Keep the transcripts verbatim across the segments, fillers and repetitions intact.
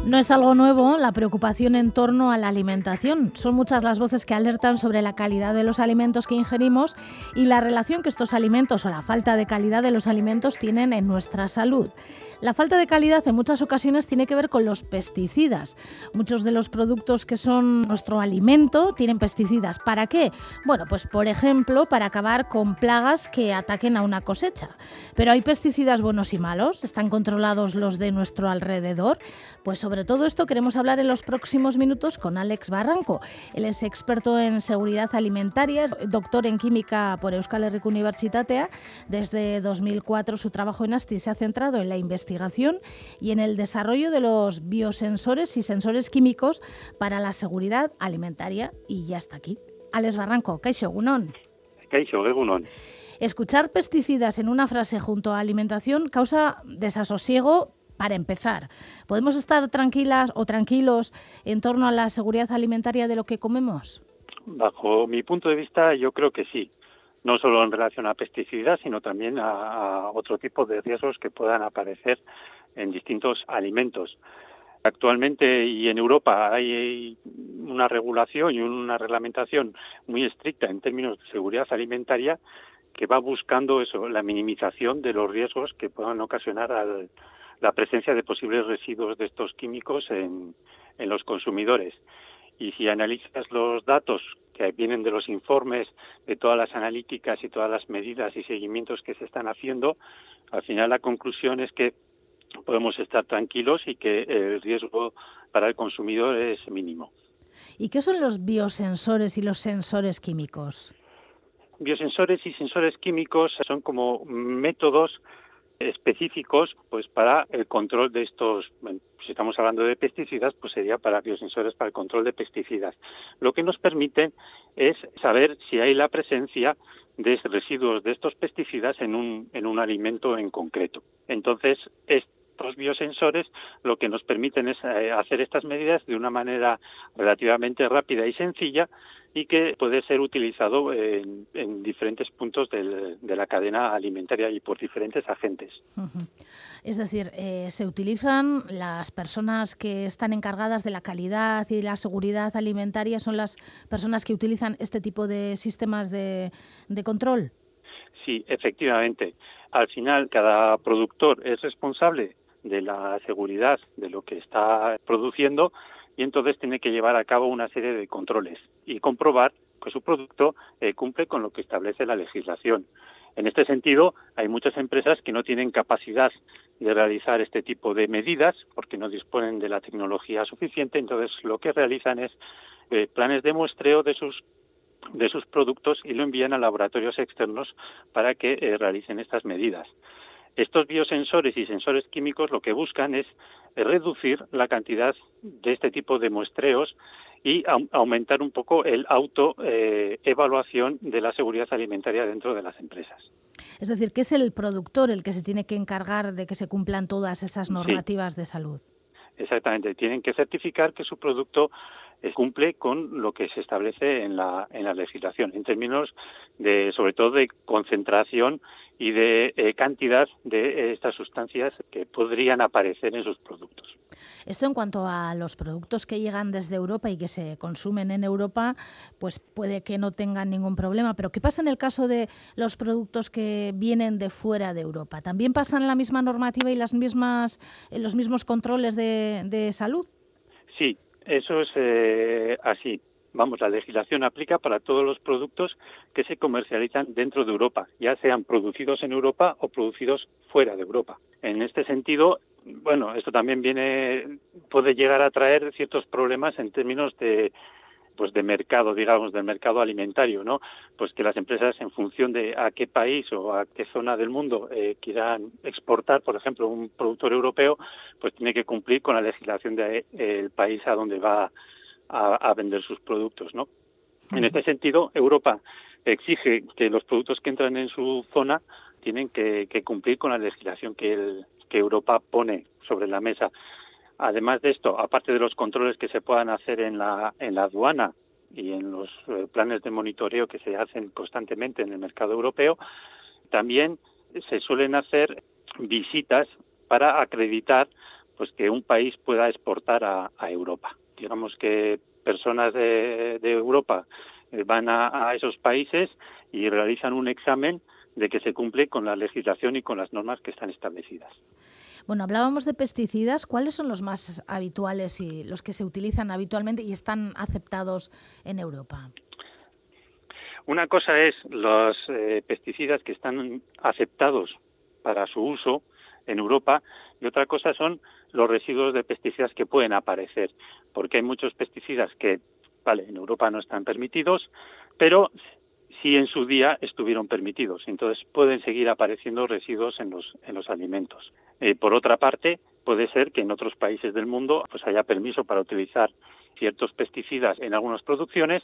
No es algo nuevo la preocupación en torno a la alimentación. Son muchas las voces que alertan sobre la calidad de los alimentos que ingerimos y la relación que estos alimentos o la falta de calidad de los alimentos tienen en nuestra salud. La falta de calidad en muchas ocasiones tiene que ver con los pesticidas. Muchos de los productos que son nuestro alimento tienen pesticidas. ¿Para qué? Bueno, pues por ejemplo, para acabar con plagas que ataquen a una cosecha. Pero ¿hay pesticidas buenos y malos? ¿Están controlados los de nuestro alrededor? Pues sobre todo esto queremos hablar en los próximos minutos con Alex Barranco. Él es experto en seguridad alimentaria, doctor en química por Euskal Herriko Unibertsitatea. Desde dos mil cuatro su trabajo en ASTI se ha centrado en la investigación y en el desarrollo de los biosensores y sensores químicos para la seguridad alimentaria. Y ya está aquí. Alex Barranco, kaixo, egunon. Kaixo, egunon. Escuchar pesticidas en una frase junto a alimentación causa desasosiego. Para empezar, ¿podemos estar tranquilas o tranquilos en torno a la seguridad alimentaria de lo que comemos? Bajo mi punto de vista, yo creo que sí. No solo en relación a pesticidas, sino también a, a otro tipo de riesgos que puedan aparecer en distintos alimentos. Actualmente y en Europa hay una regulación y una reglamentación muy estricta en términos de seguridad alimentaria que va buscando eso, la minimización de los riesgos que puedan ocasionar al la presencia de posibles residuos de estos químicos en, en los consumidores. Y si analizas los datos que vienen de los informes, de todas las analíticas y todas las medidas y seguimientos que se están haciendo, al final la conclusión es que podemos estar tranquilos y que el riesgo para el consumidor es mínimo. ¿Y qué son los biosensores y los sensores químicos? Biosensores y sensores químicos son como métodos específicos pues para el control de estos, si estamos hablando de pesticidas, pues sería para biosensores para el control de pesticidas. Lo que nos permite es saber si hay la presencia de residuos de estos pesticidas en un en un alimento en concreto. Entonces, estos biosensores lo que nos permiten es eh, hacer estas medidas de una manera relativamente rápida y sencilla y que puede ser utilizado en, en diferentes puntos del, de la cadena alimentaria y por diferentes agentes. Uh-huh. Es decir, eh, se utilizan las personas que están encargadas de la calidad y de la seguridad alimentaria, son las personas que utilizan este tipo de sistemas de, de control. Sí, efectivamente. Al final, cada productor es responsable de la seguridad de lo que está produciendo y entonces tiene que llevar a cabo una serie de controles y comprobar que su producto eh, cumple con lo que establece la legislación. En este sentido, hay muchas empresas que no tienen capacidad de realizar este tipo de medidas porque no disponen de la tecnología suficiente, entonces lo que realizan es eh, planes de muestreo de sus de sus productos y lo envían a laboratorios externos para que eh, realicen estas medidas. Estos biosensores y sensores químicos lo que buscan es reducir la cantidad de este tipo de muestreos y a- aumentar un poco el autoevaluación eh, de la seguridad alimentaria dentro de las empresas. Es decir, que es el productor el que se tiene que encargar de que se cumplan todas esas normativas sí. de salud. Exactamente, tienen que certificar que su producto cumple con lo que se establece en la en la legislación en términos de sobre todo de concentración y de eh, cantidad de eh, estas sustancias que podrían aparecer en sus productos. Esto en cuanto a los productos que llegan desde Europa y que se consumen en Europa, pues puede que no tengan ningún problema. Pero ¿qué pasa en el caso de los productos que vienen de fuera de Europa? ¿También pasan la misma normativa y las mismas los mismos controles de, de salud? Sí. Eso es eh, así. Vamos, la legislación aplica para todos los productos que se comercializan dentro de Europa, ya sean producidos en Europa o producidos fuera de Europa. En este sentido, bueno, esto también viene, puede llegar a traer ciertos problemas en términos de pues de mercado, digamos, del mercado alimentario, ¿no? Pues que las empresas, en función de a qué país o a qué zona del mundo eh, quieran exportar, por ejemplo, un productor europeo, pues tiene que cumplir con la legislación del de, eh, país a donde va a, a vender sus productos, ¿no? Uh-huh. En este sentido, Europa exige que los productos que entran en su zona tienen que, que cumplir con la legislación que, el, que Europa pone sobre la mesa. Además de esto, aparte de los controles que se puedan hacer en la en la aduana y en los eh, planes de monitoreo que se hacen constantemente en el mercado europeo, también se suelen hacer visitas para acreditar pues que un país pueda exportar a, a Europa. Digamos que personas de, de Europa van a, a esos países y realizan un examen de que se cumple con la legislación y con las normas que están establecidas. Bueno, hablábamos de pesticidas. ¿Cuáles son los más habituales y los que se utilizan habitualmente y están aceptados en Europa? Una cosa es los eh, pesticidas que están aceptados para su uso en Europa y otra cosa son los residuos de pesticidas que pueden aparecer, porque hay muchos pesticidas que, vale, en Europa no están permitidos, pero sí en su día estuvieron permitidos, entonces pueden seguir apareciendo residuos en los en los alimentos. Eh, por otra parte, puede ser que en otros países del mundo pues haya permiso para utilizar ciertos pesticidas en algunas producciones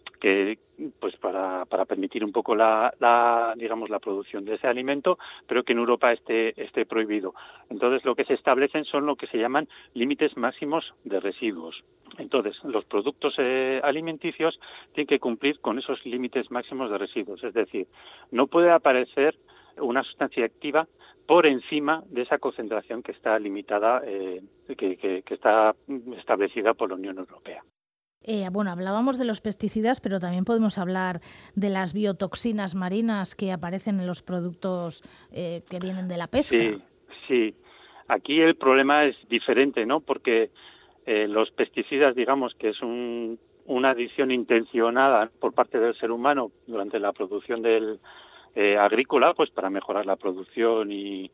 que pues para, para permitir un poco la, la digamos la producción de ese alimento, pero que en Europa esté esté prohibido. Entonces lo que se establecen son lo que se llaman límites máximos de residuos. Entonces los productos eh, alimenticios tienen que cumplir con esos límites máximos de residuos, es decir, no puede aparecer una sustancia activa por encima de esa concentración que está limitada, eh, que, que, que está establecida por la Unión Europea. Eh, bueno, hablábamos de los pesticidas, pero también podemos hablar de las biotoxinas marinas que aparecen en los productos eh, que vienen de la pesca. Sí, sí. Aquí el problema es diferente, ¿no? Porque eh, los pesticidas, digamos que es un, una adición intencionada por parte del ser humano durante la producción del eh, agrícola, pues para mejorar la producción y,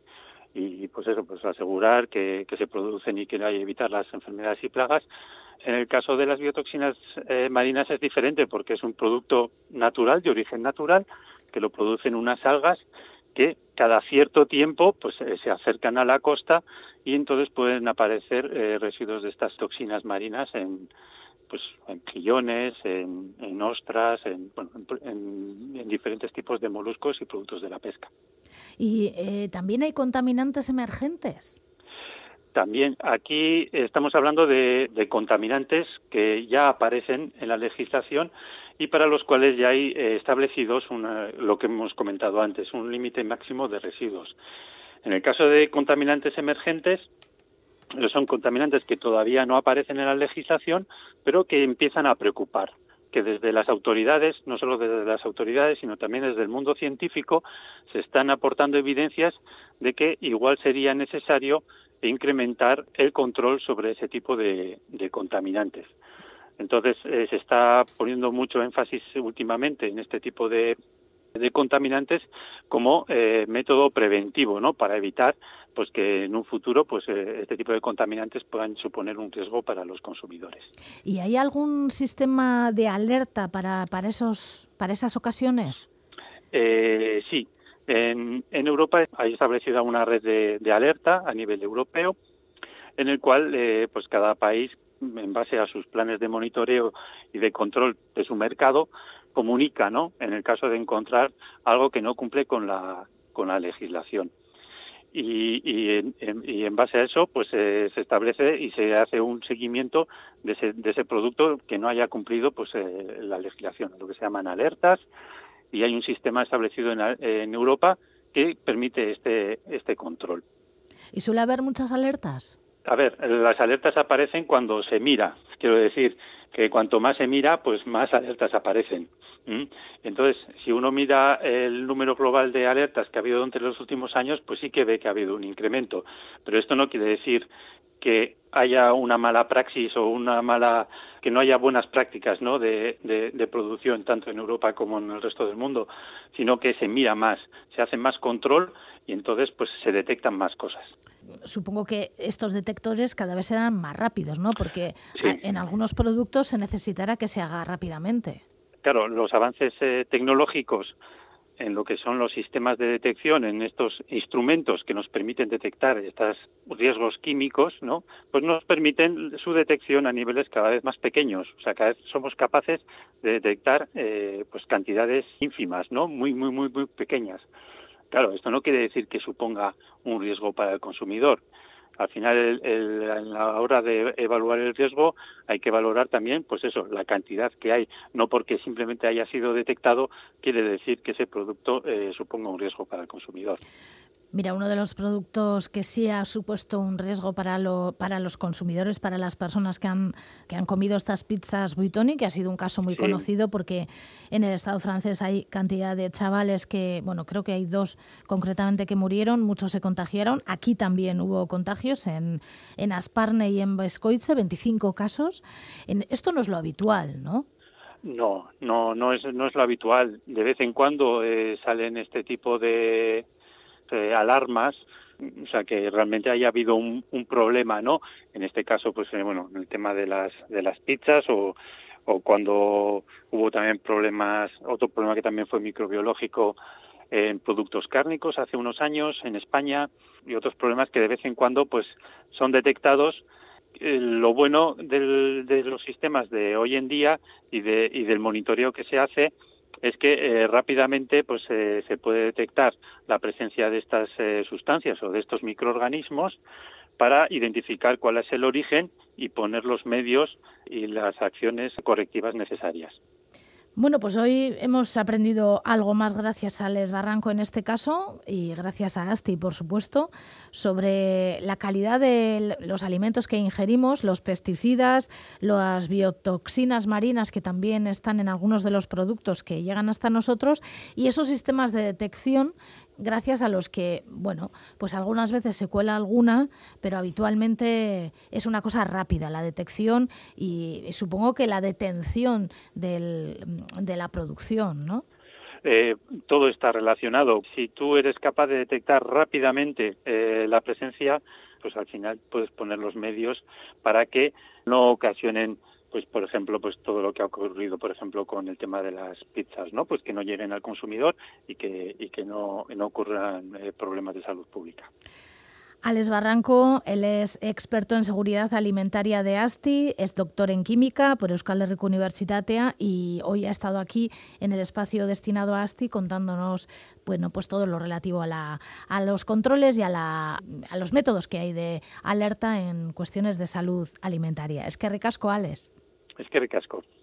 y pues eso, pues asegurar que, que se producen y que hay evitar las enfermedades y plagas. En el caso de las biotoxinas eh, marinas es diferente porque es un producto natural, de origen natural, que lo producen unas algas que cada cierto tiempo pues eh, se acercan a la costa y entonces pueden aparecer eh, residuos de estas toxinas marinas en pues en mejillones, en, en ostras, en, bueno, en, en diferentes tipos de moluscos y productos de la pesca. ¿Y eh, también hay contaminantes emergentes? También aquí estamos hablando de, de contaminantes que ya aparecen en la legislación y para los cuales ya hay eh, establecidos una, lo que hemos comentado antes, un límite máximo de residuos. En el caso de contaminantes emergentes, son contaminantes que todavía no aparecen en la legislación, pero que empiezan a preocupar, que desde las autoridades, no solo desde las autoridades, sino también desde el mundo científico, se están aportando evidencias de que igual sería necesario incrementar el control sobre ese tipo de, de contaminantes. Entonces, eh, se está poniendo mucho énfasis últimamente en este tipo de, de contaminantes como eh, método preventivo, ¿no? Para evitar pues que en un futuro pues eh, este tipo de contaminantes puedan suponer un riesgo para los consumidores. ¿Y hay algún sistema de alerta para, para, esos, para esas ocasiones? Eh, sí. En, en Europa hay establecida una red de, de alerta a nivel europeo, en el cual eh, pues cada país, en base a sus planes de monitoreo y de control de su mercado, comunica, ¿no? En el caso de encontrar algo que no cumple con la con la legislación. Y, y, en, en, y en base a eso, pues eh, se establece y se hace un seguimiento de ese, de ese producto que no haya cumplido pues eh, la legislación, lo que se llaman alertas. Y hay un sistema establecido en, en Europa que permite este este control. ¿Y suele haber muchas alertas? A ver, las alertas aparecen cuando se mira. Quiero decir que cuanto más se mira, pues más alertas aparecen. ¿Mm? Entonces, si uno mira el número global de alertas que ha habido entre los últimos años, pues sí que ve que ha habido un incremento. Pero esto no quiere decir que haya una mala praxis o una mala que no haya buenas prácticas, ¿no? de, de, de producción tanto en Europa como en el resto del mundo, sino que se mira más, se hace más control y entonces pues se detectan más cosas. Supongo que estos detectores cada vez serán más rápidos, ¿no? Porque sí. en algunos productos se necesitará que se haga rápidamente. Claro, los avances eh, tecnológicos en lo que son los sistemas de detección, en estos instrumentos que nos permiten detectar estos riesgos químicos, ¿no? Pues nos permiten su detección a niveles cada vez más pequeños. O sea, cada vez somos capaces de detectar eh, pues cantidades ínfimas, ¿no? Muy, muy, muy, muy pequeñas. Claro, esto no quiere decir que suponga un riesgo para el consumidor. Al final, el, el, a la hora de evaluar el riesgo, hay que valorar también, pues eso, la cantidad que hay. No porque simplemente haya sido detectado, quiere decir que ese producto eh, suponga un riesgo para el consumidor. Mira, uno de los productos que sí ha supuesto un riesgo para, lo, para los consumidores, para las personas que han, que han comido estas pizzas Buitoni, que ha sido un caso muy Sí. conocido porque en el Estado francés hay cantidad de chavales que, bueno, creo que hay dos concretamente que murieron, muchos se contagiaron. Aquí también hubo contagios en, en Asparne y en Bescoitze, veinticinco casos. En, esto no es lo habitual, ¿no? No, no, no es, no es lo habitual. De vez en cuando eh, salen este tipo de eh, alarmas, o sea que realmente haya habido un, un problema, ¿no? En este caso, pues eh, bueno, en el tema de las de las pizzas o o cuando hubo también problemas, otro problema que también fue microbiológico en productos cárnicos hace unos años en España, y otros problemas que de vez en cuando pues son detectados. Eh, lo bueno del, de los sistemas de hoy en día y de y del monitoreo que se hace es que eh, rápidamente pues eh, se puede detectar la presencia de estas eh, sustancias o de estos microorganismos para identificar cuál es el origen y poner los medios y las acciones correctivas necesarias. Bueno, pues hoy hemos aprendido algo más gracias a Les Barranco en este caso y gracias a ASTI, por supuesto, sobre la calidad de los alimentos que ingerimos, los pesticidas, las biotoxinas marinas que también están en algunos de los productos que llegan hasta nosotros y esos sistemas de detección gracias a los que, bueno, pues algunas veces se cuela alguna, pero habitualmente es una cosa rápida la detección y, y supongo que la detención del, de la producción, ¿no? Eh, todo está relacionado. Si tú eres capaz de detectar rápidamente eh, la presencia, pues al final puedes poner los medios para que no ocasionen, pues por ejemplo, pues todo lo que ha ocurrido, por ejemplo, con el tema de las pizzas, ¿no? Pues que no lleguen al consumidor y que y que no, no ocurran eh, problemas de salud pública. Alex Barranco, él es experto en seguridad alimentaria de ASTI, es doctor en química por Euskal Herriko Unibertsitatea y hoy ha estado aquí en el espacio destinado a ASTI contándonos, bueno, pues todo lo relativo a, la, a los controles y a, la, a los métodos que hay de alerta en cuestiones de salud alimentaria. Es que ricasco, Alex. Es que ricasco.